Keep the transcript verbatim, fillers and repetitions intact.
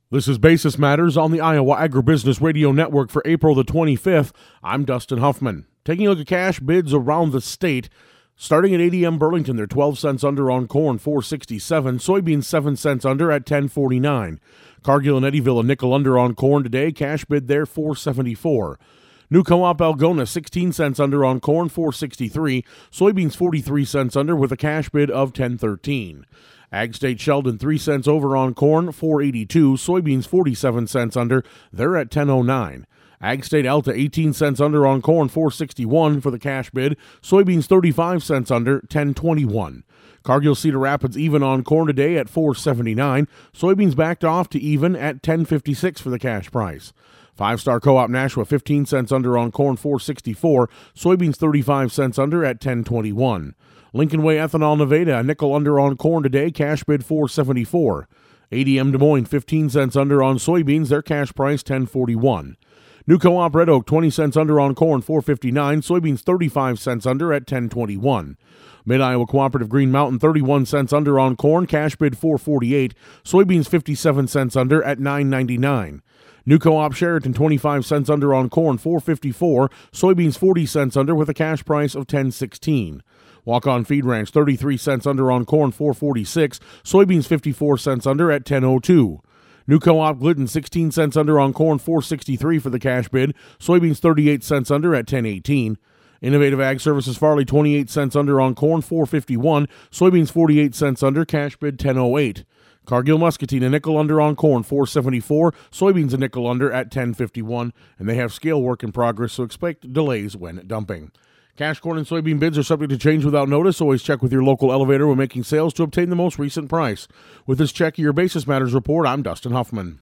This is Basis Matters on the Iowa Agribusiness Radio Network for April the twenty-fifth. I'm Dustin Huffman. Taking a look at cash bids around the state. Starting at A D M Burlington, they're twelve cents under on corn, four sixty-seven. Soybeans seven cents under at ten forty-nine. Cargill and Eddyville, a nickel under on corn today. Cash bid there, four seventy-four. New Co-op Algona, sixteen cents under on corn, four sixty-three. Soybeans forty-three cents under with a cash bid of ten thirteen. Ag State Sheldon, three cents over on corn, four eighty-two. Soybeans forty-seven cents under, they're at ten oh nine. Ag State Alta, eighteen cents under on corn, four sixty-one for the cash bid. Soybeans thirty-five cents under, ten twenty-one. Cargill Cedar Rapids even on corn today at four seventy-nine. Soybeans backed off to even at ten fifty-six for the cash price. Five Star Co-op Nashua, fifteen cents under on corn, four sixty-four. Soybeans thirty-five cents under at ten twenty-one. Lincoln Way Ethanol Nevada, a nickel under on corn today, cash bid four seventy-four. A D M Des Moines, fifteen cents under on soybeans, their cash price ten forty-one. New Co-op Red Oak, twenty cents under on corn, four fifty-nine. Soybeans thirty-five cents under at ten twenty-one. Mid-Iowa Cooperative Green Mountain, thirty-one cents under on corn, cash bid four forty-eight. Soybeans fifty-seven cents under at nine ninety-nine. New Co-op Sheraton, twenty-five cents under on corn, four fifty-four. Soybeans forty cents under with a cash price of ten sixteen. Walk-On Feed Ranch, thirty-three cents under on corn, four forty-six. Soybeans fifty-four cents under at ten oh two. New Co-op Glidden, sixteen cents under on corn, four sixty-three for the cash bid. Soybeans thirty-eight cents under at ten eighteen. Innovative Ag Services Farley, twenty-eight cents under on corn, four fifty-one. Soybeans forty-eight cents under, cash bid ten oh eight. Cargill Muscatine, a nickel under on corn, four seventy-four. Soybeans a nickel under at ten fifty-one. And they have scale work in progress, so expect delays when dumping. Cash corn and soybean bids are subject to change without notice. Always check with your local elevator when making sales to obtain the most recent price. With this check of your Basis Matters report, I'm Dustin Huffman.